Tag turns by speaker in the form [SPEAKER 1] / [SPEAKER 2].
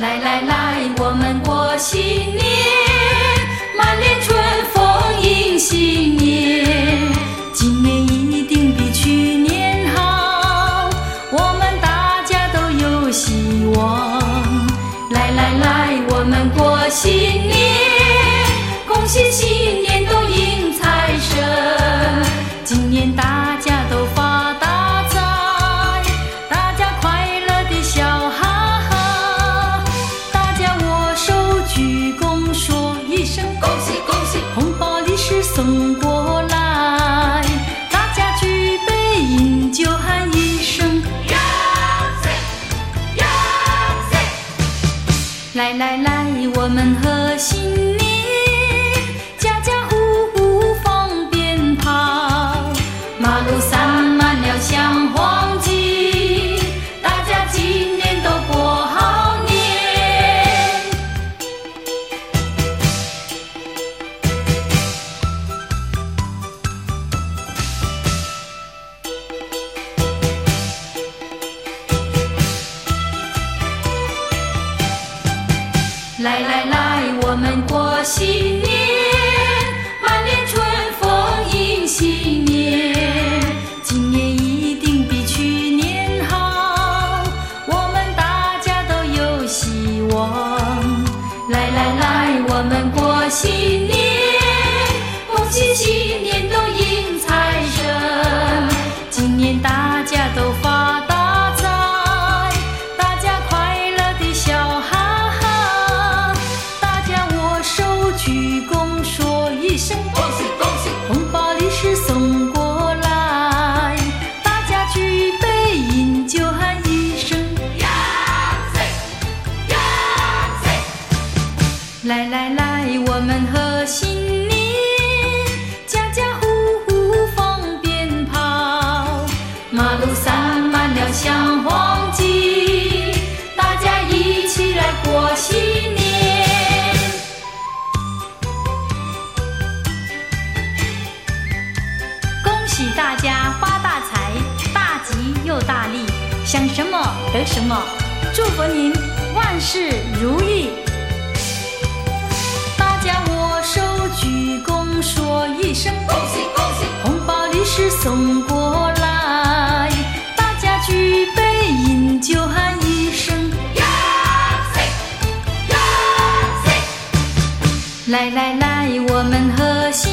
[SPEAKER 1] 来来来，我们过新年，满脸春风迎新年。今年一定比去年好，我们大家都有希望。来来来，我们过新年，恭喜新年都迎财神。今年大家都发大财，大家快乐地笑哈哈，大家握手鞠躬说一声恭喜恭喜，红包利是送过来，大家举杯饮酒喊一声呀塞呀塞。来来来，我们贺新年，家家户户放鞭炮，马路散满了像黄金，大家今年都过好年。来来来，我们过新年，满脸春风迎新年。今年一定比去年好，我们大家都有希望。来来来，我们过新年，恭喜新年都迎财神。今年大家都发大财，大家快乐地笑哈哈，大家握手鞠躬说一声恭喜恭喜，红包利是送过来，大家举杯饮酒喊一声呀塞呀塞。来来来，我们贺新年，家家户户放鞭炮，马路散满了像黄金，大家一起来过新年。恭喜大家发大财，大吉又大利，想什么得什么，祝福您万事如意。大家握手鞠躬说一声恭喜恭喜，红包利是送过来，大家举杯饮酒喊一声呀塞呀塞。来来来，我们贺新